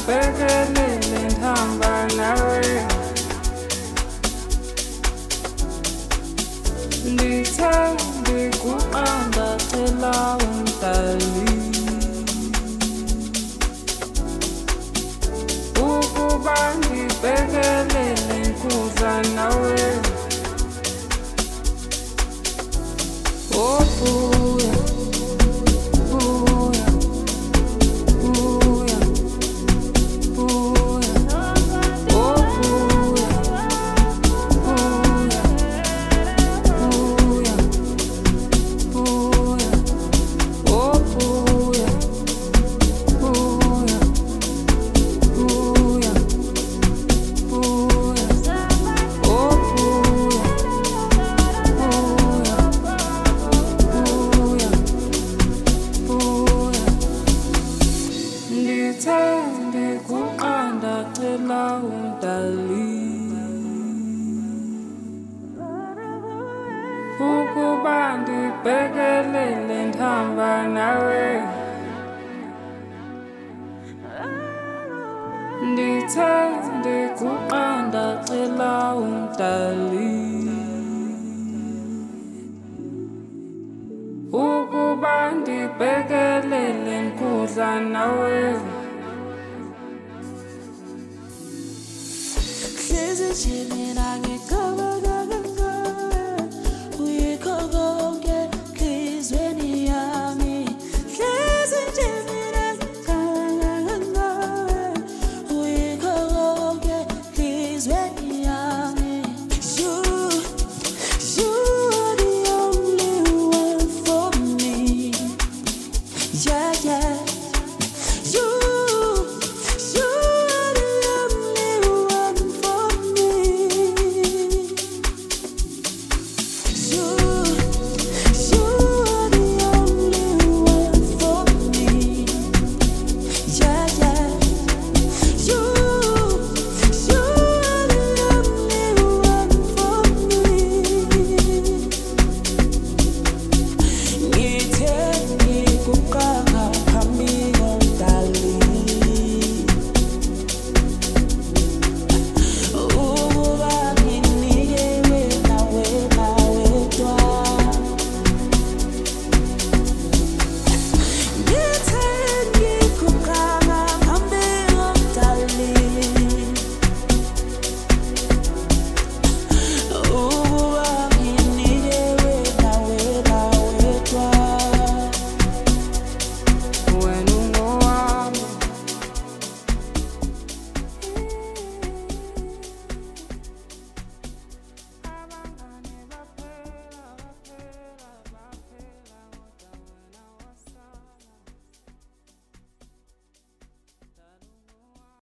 ndibhekelele ndihamba nawe, ndithe ndikuqanda cela umdali ukuba ndibhekelele nkundla nawe. Oh buya, buya, buya, buya. Oh buya, buya, buya, buya. Oh buya, buya, buya, buya. Oh buya, buya, buya. Ndithe ndikuqanda cela umdali ukuba ndibhekelele ndihamba nawe, ndithe ndikuqanda cela umdali ukuba ndibhekelele nkundla nawe. Hlezi nje mina